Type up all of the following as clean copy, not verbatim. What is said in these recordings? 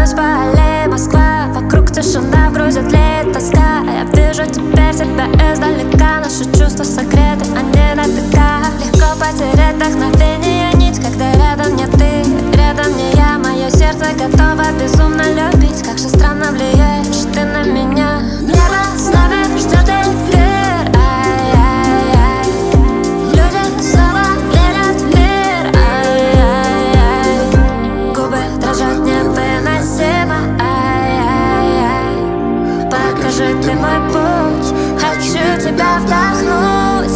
ночь по аллее Москва, вокруг тишина, в груди тлеет тоска. Я вижу теперь тебя издалека, наши чувства сокрыты, они на века. Легко потерять вдохновение, нить, когда рядом не ты, рядом не я. Мое сердце готово безумно любить, как же странно влияешь ты на меня. Небо с нами ждет эфир, ай-яй-яй. Люди снова верят в мир, ай-яй-яй. Губы дрожат невыносимо, ай-яй-яй. Покажи ты мой путь, хочу тебя вдохнуть.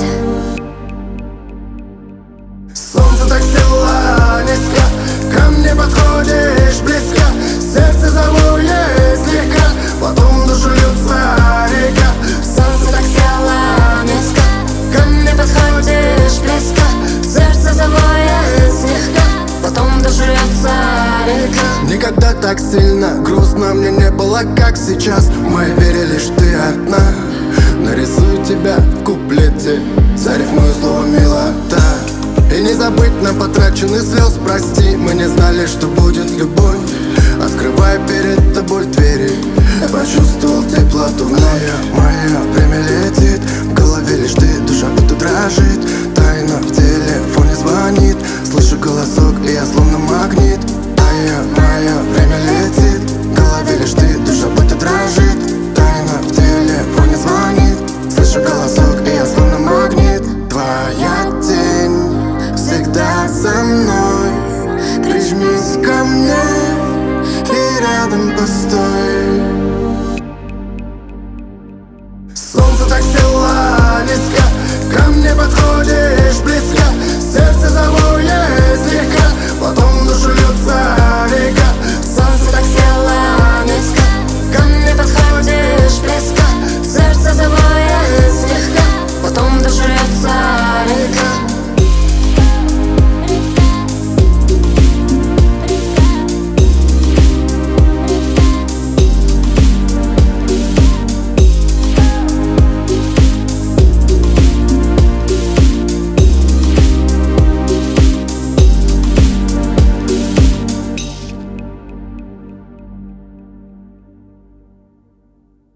Солнце так село низко, ко мне подходишь близко. Сердце завоет слегка, потом душу льется река. Солнце так село низко, ко мне подходишь близко. Сердце завоет слегка, потом душу льется река. Никогда так сильно грустно мне не было, как сейчас. Мы верили, что ты одна. Нарисую тебя в куплете, зарифмую слово милота. И не забыть на потраченный слез, прости. Мы не знали, что будет любовь. Открывая перед тобой двери, я почувствовал теплоту вновь. Мое время летит, в голове лишь ты, душа будто дрожит. Тайна в телефоне звонит, слышу голосок, и я словно магнит. Мое время летит, в голове лишь ты, душа будто дрожит. Тайна в телефоне звонит, слышу голосок, и я словно магнит. Твоя тень всегда со мной, прижмись ко мне и рядом постой.